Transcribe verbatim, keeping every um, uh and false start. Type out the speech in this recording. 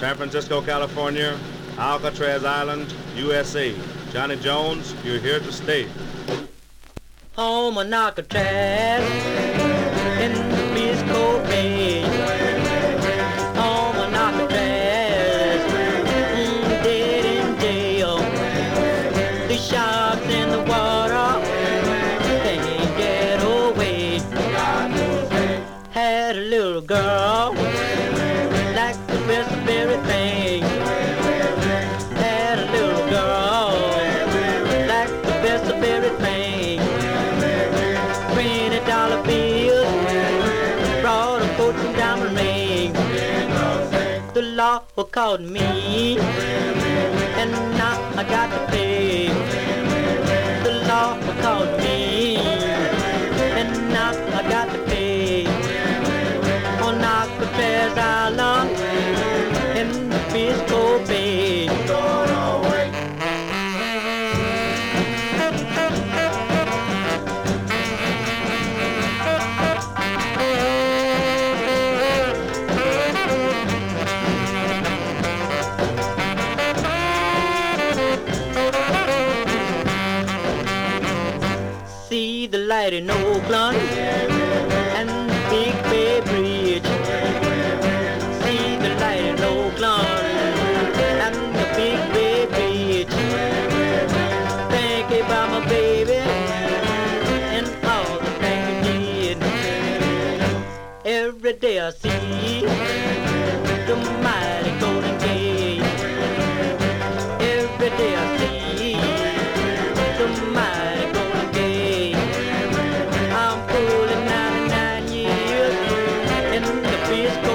San Francisco, California, Alcatraz Island, U S A. Johnny Jones, you're here to stay. Home on Alcatraz, in the Bisco Bay. Home on Alcatraz, mm, dead in jail. The sharks in the water can't get away. Had a little girl, like the best of everything. Had a little girl, like the best of everything. Twenty dollar bills, brought a fortune diamond ring. The law called me, and now I got to pay. The law called me, and now I got to pay. On Alcatraz Island, in the Bisco Bay. See the light in Oakland and the Big Bay Bridge. See the light in Oakland and the Big Bay Bridge. Think about my baby and all the things we did. Every day I see the mighty Golden Gate. Every day I see the mighty Golden Gate. I'm pulling ninety-nine years in the Bisco